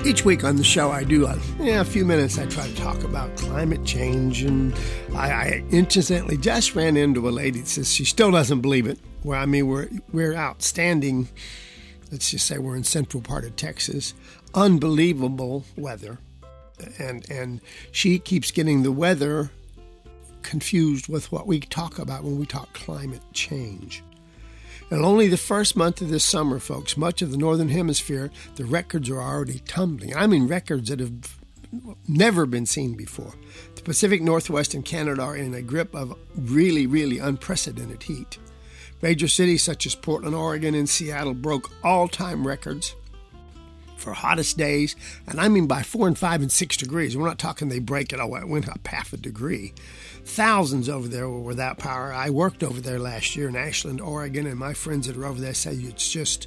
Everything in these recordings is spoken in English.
Each week on the show, I do a few minutes. I try to talk about climate change, and I incidentally just ran into a lady that says she still doesn't believe it. Well, I mean, we're outstanding. Let's just say we're in central part of Texas, unbelievable weather, and she keeps getting the weather confused with what we talk about when we talk climate change. And only the first month of this summer, folks, much of the Northern Hemisphere, the records are already tumbling. I mean, records that have never been seen before. The Pacific Northwest and Canada are in a grip of really, really unprecedented heat. Major cities such as Portland, Oregon, and Seattle broke all-time records for hottest days, and I mean by 4 and 5 and 6 degrees. We're not talking they break it, it went up half a degree. Thousands over there were without power. I worked over there last year in Ashland, Oregon, and my friends that are over there say it's just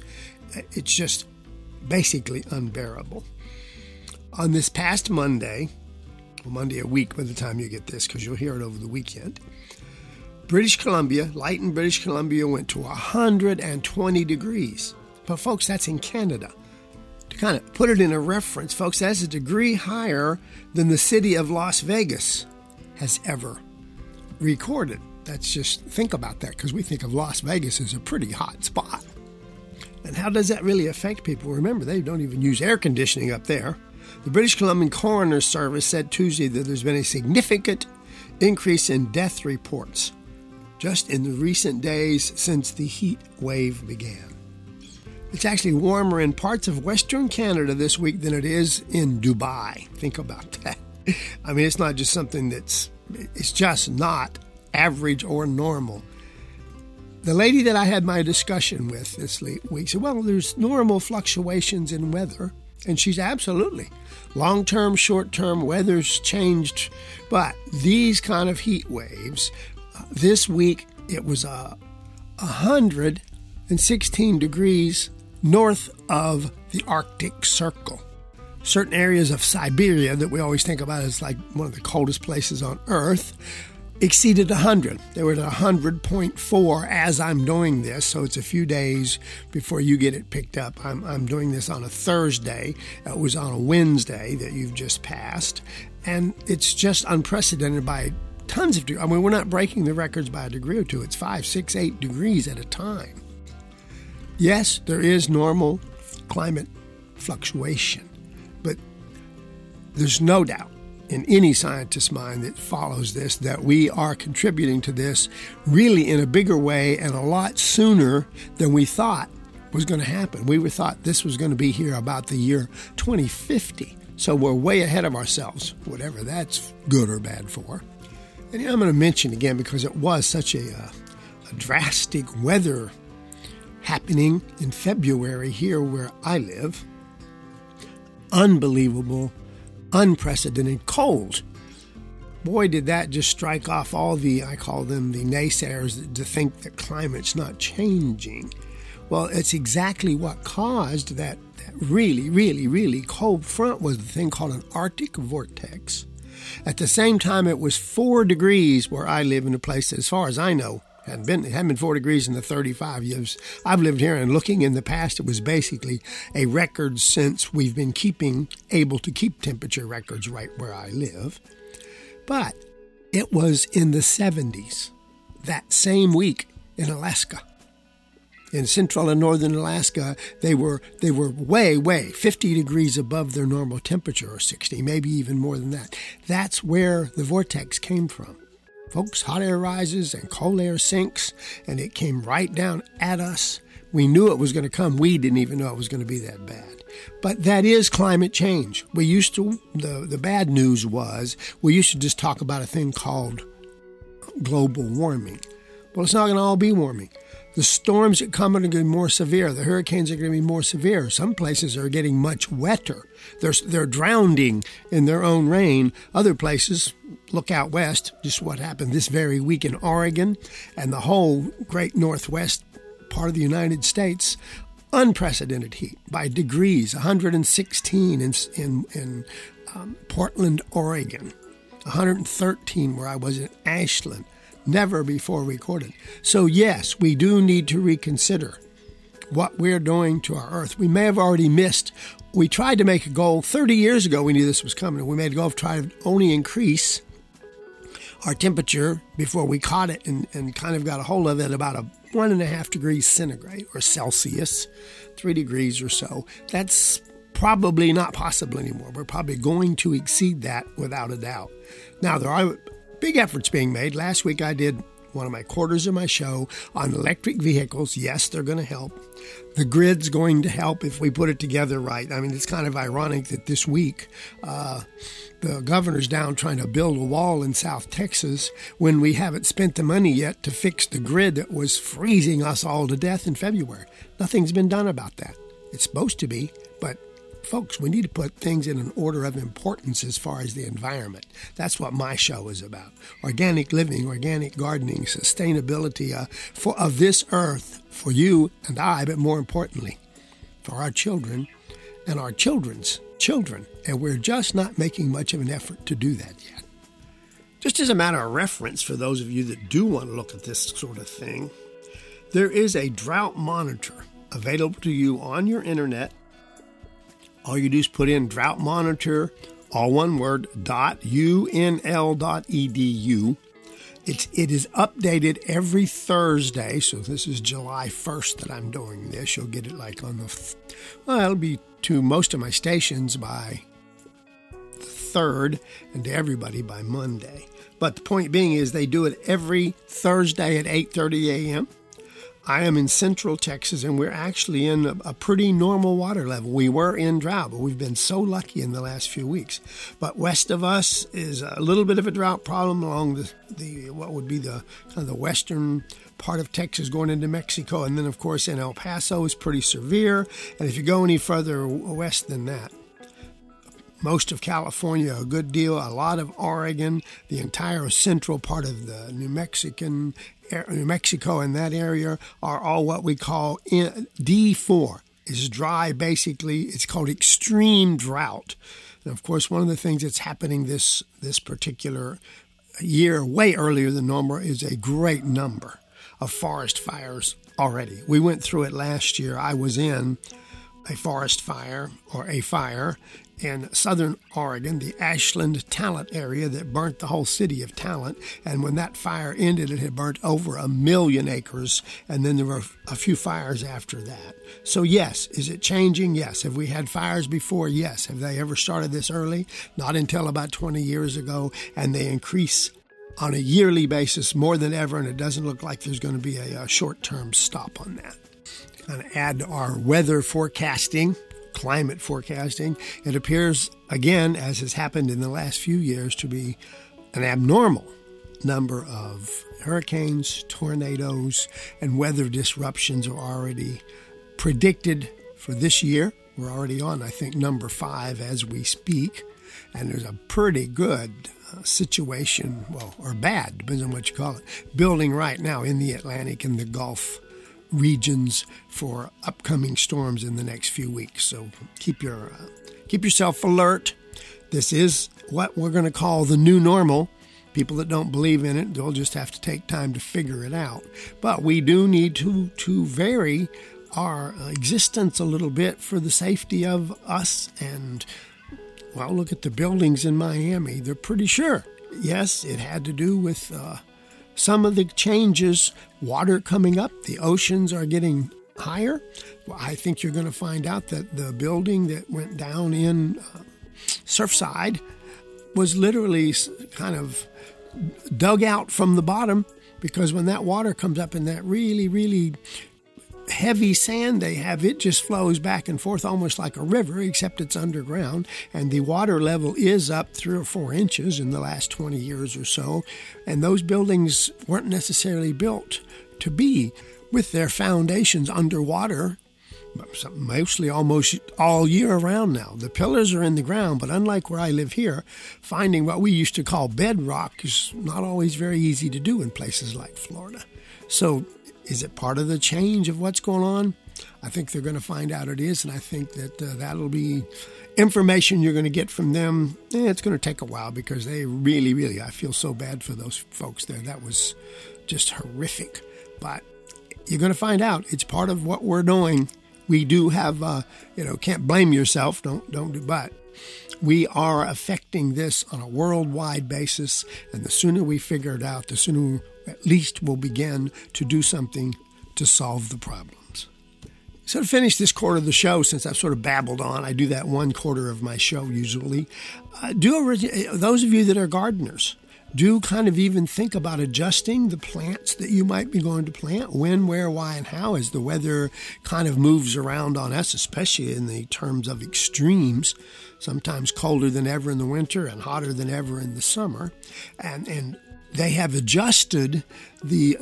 basically unbearable. On this past Monday a week by the time you get this, because you'll hear it over the weekend, British Columbia, Lytton, British Columbia went to 120 degrees. But folks, that's in Canada. To kind of put it in a reference, folks, that's a degree higher than the city of Las Vegas has ever recorded. That's just, think about that, because we think of Las Vegas as a pretty hot spot. And how does that really affect people? Remember, they don't even use air conditioning up there. The British Columbian Coroner's Service said Tuesday that there's been a significant increase in death reports just in the recent days since the heat wave began. It's actually warmer in parts of Western Canada this week than it is in Dubai. Think about that. I mean, it's not just something it's just not average or normal. The lady that I had my discussion with this week said, well, there's normal fluctuations in weather. And she's absolutely. Long-term, short-term, weather's changed. But these kind of heat waves, this week it was 116 degrees north of the Arctic Circle. Certain areas of Siberia that we always think about as like one of the coldest places on Earth exceeded 100. They were at 100.4 as I'm doing this, so it's a few days before you get it picked up. I'm doing this on a Thursday. It was on a Wednesday that you've just passed, and it's just unprecedented by tons of degrees. I mean, we're not breaking the records by a degree or two. It's 5, 6, 8 degrees at a time. Yes, there is normal climate fluctuation, but there's no doubt in any scientist's mind that follows this that we are contributing to this really in a bigger way and a lot sooner than we thought was going to happen. We thought this was going to be here about the year 2050, so we're way ahead of ourselves, whatever that's good or bad for. And I'm going to mention again, because it was such a drastic weather happening in February here where I live. Unbelievable, unprecedented cold. Boy, did that just strike off all I call them the naysayers to think that climate's not changing. Well, it's exactly what caused that really, really, really cold front was the thing called an Arctic vortex. At the same time, it was 4 degrees where I live in a place that, as far as I know, it hadn't been 4 degrees in the 35 years I've lived here, and looking in the past, it was basically a record since we've been able to keep temperature records right where I live. But it was in the 70s that same week in Alaska. In central and northern Alaska, they were way 50 degrees above their normal temperature, or 60, maybe even more than that. That's where the vortex came from. Folks, hot air rises and cold air sinks, and it came right down at us. We knew it was going to come. We didn't even know it was going to be that bad. But that is climate change. We used to, the bad news was, we used to just talk about a thing called global warming. Well, it's not going to all be warming. The storms that come are going to be more severe. The hurricanes are going to be more severe. Some places are getting much wetter. They're drowning in their own rain. Other places, look out west, just what happened this very week in Oregon and the whole great northwest part of the United States, unprecedented heat by degrees, 116 in Portland, Oregon, 113 where I was in Ashland. Never before recorded. So yes, we do need to reconsider what we're doing to our Earth. We may have already missed. We tried to make a goal 30 years ago. We knew this was coming. We made a goal of trying to only increase our temperature before we caught it and kind of got a hold of it about a 1.5 degrees centigrade or Celsius, 3 degrees or so. That's probably not possible anymore. We're probably going to exceed that without a doubt. Now, there are big efforts being made. Last week I did one of my quarters of my show on electric vehicles. Yes, they're going to help. The grid's going to help if we put it together right. I mean, it's kind of ironic that this week the governor's down trying to build a wall in South Texas when we haven't spent the money yet to fix the grid that was freezing us all to death in February. Nothing's been done about that. It's supposed to be, but folks, we need to put things in an order of importance as far as the environment. That's what my show is about. Organic living, organic gardening, sustainability of this earth for you and I, but more importantly, for our children and our children's children. And we're just not making much of an effort to do that yet. Just as a matter of reference for those of you that do want to look at this sort of thing, there is a drought monitor available to you on your internet. All you do is put in drought monitor, all one word, .unl.edu. It is updated every Thursday, so this is July 1st that I'm doing this. You'll get it like on it'll be to most of my stations by the 3rd and to everybody by Monday. But the point being is they do it every Thursday at 8:30 a.m. I am in Central Texas, and we're actually in a pretty normal water level. We were in drought, but we've been so lucky in the last few weeks. But west of us is a little bit of a drought problem along the what would be the kind of the western part of Texas going into Mexico. And then, of course, in El Paso is pretty severe. And if you go any further west than that, most of California, a good deal, a lot of Oregon, the entire central part of the New Mexico and that area are all what we call D4. It's dry, basically. It's called extreme drought. And, of course, one of the things that's happening this particular year, way earlier than normal, is a great number of forest fires already. We went through it last year. I was in a forest fire or a fire in southern Oregon, the Ashland Talent area that burnt the whole city of Talent. And when that fire ended, it had burnt over 1 million acres. And then there were a few fires after that. So yes, is it changing? Yes. Have we had fires before? Yes. Have they ever started this early? Not until about 20 years ago. And they increase on a yearly basis more than ever. And it doesn't look like there's going to be a short-term stop on that. And add our weather forecasting, climate forecasting, it appears, again, as has happened in the last few years, to be an abnormal number of hurricanes, tornadoes, and weather disruptions are already predicted for this year. We're already on, I think, number 5 as we speak, and there's a pretty good situation, well, or bad, depends on what you call it, building right now in the Atlantic and the Gulf regions for upcoming storms in the next few weeks. So keep yourself alert. This is what we're going to call the new normal. People that don't believe in it, they'll just have to take time to figure it out. But we do need to vary our existence a little bit for the safety of us. And, well, look at the buildings in Miami. They're pretty sure. Yes, it had to do with some of the changes, water coming up, the oceans are getting higher. Well, I think you're going to find out that the building that went down in Surfside was literally kind of dug out from the bottom, because when that water comes up in that really, really heavy sand they have, it just flows back and forth almost like a river, except it's underground, and the water level is up 3 or 4 inches in the last 20 years or so, and those buildings weren't necessarily built to be with their foundations underwater, mostly almost all year around now. The pillars are in the ground, but unlike where I live here, finding what we used to call bedrock is not always very easy to do in places like Florida. So is it part of the change of what's going on? I think they're going to find out it is, and I think that that'll be information you're going to get from them. It's going to take a while, because they really, really, I feel so bad for those folks there. That was just horrific. But you're going to find out it's part of what we're doing. We do have, can't blame yourself. Don't do, but we are affecting this on a worldwide basis. And the sooner we figure it out, the sooner at least we'll begin to do something to solve the problems. So to finish this quarter of the show, since I've sort of babbled on, I do that one quarter of my show usually. Those of you that are gardeners, do kind of even think about adjusting the plants that you might be going to plant, when, where, why, and how, as the weather kind of moves around on us, especially in the terms of extremes, sometimes colder than ever in the winter and hotter than ever in the summer. And they have adjusted the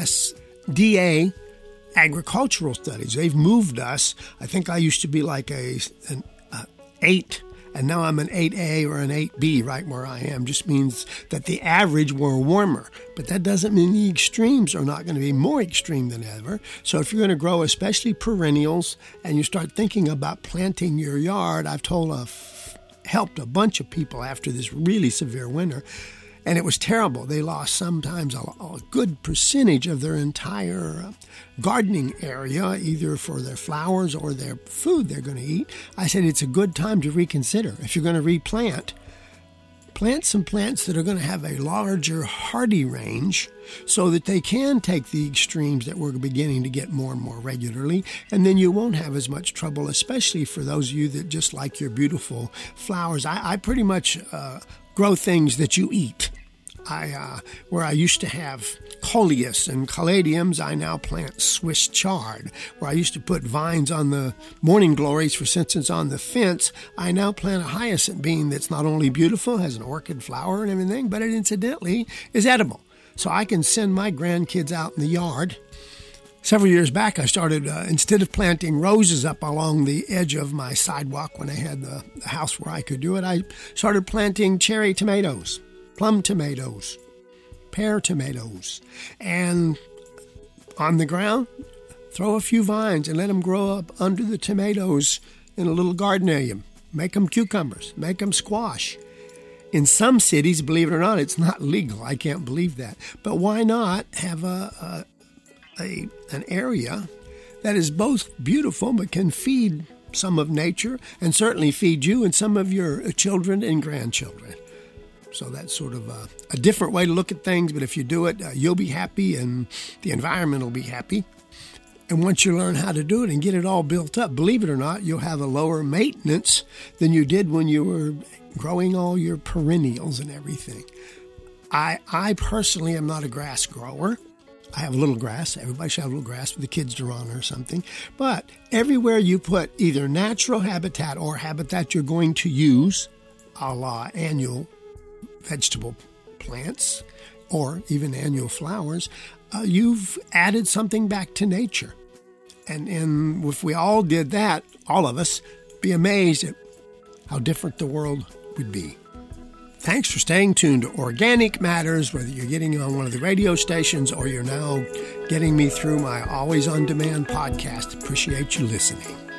USDA agricultural studies. They've moved us. I think I used to be like an 8, and now I'm an 8A or an 8B right where I am. Just means that the average were warmer. But that doesn't mean the extremes are not going to be more extreme than ever. So if you're going to grow especially perennials and you start thinking about planting your yard, I've helped a bunch of people after this really severe winter. And it was terrible. They lost sometimes a good percentage of their entire gardening area, either for their flowers or their food they're going to eat. I said it's a good time to reconsider. If you're going to replant, plant some plants that are going to have a larger hardy range so that they can take the extremes that we're beginning to get more and more regularly, and then you won't have as much trouble, especially for those of you that just like your beautiful flowers. I pretty much grow things that you eat. Where I used to have coleus and caladiums, I now plant Swiss chard. Where I used to put vines on the morning glories, for instance, on the fence, I now plant a hyacinth bean that's not only beautiful, has an orchid flower and everything, but it incidentally is edible. So I can send my grandkids out in the yard. Several years back, I started, instead of planting roses up along the edge of my sidewalk when I had the house where I could do it, I started planting cherry tomatoes, plum tomatoes, pear tomatoes, and on the ground, throw a few vines and let them grow up under the tomatoes in a little garden area. Make them cucumbers, make them squash. In some cities, believe it or not, it's not legal. I can't believe that. But why not have an area that is both beautiful but can feed some of nature and certainly feed you and some of your children and grandchildren. So that's sort of a different way to look at things, but if you do it, you'll be happy and the environment will be happy. And once you learn how to do it and get it all built up, believe it or not, you'll have a lower maintenance than you did when you were growing all your perennials and everything. I personally am not a grass grower. I have a little grass. Everybody should have a little grass for the kids to run or something. But everywhere you put either natural habitat or habitat you're going to use, a la annual vegetable plants or even annual flowers, you've added something back to nature. And if we all did that, all of us, be amazed at how different the world would be. Thanks for staying tuned to Organic Matters, whether you're getting on one of the radio stations or you're now getting me through my Always On Demand podcast. Appreciate you listening.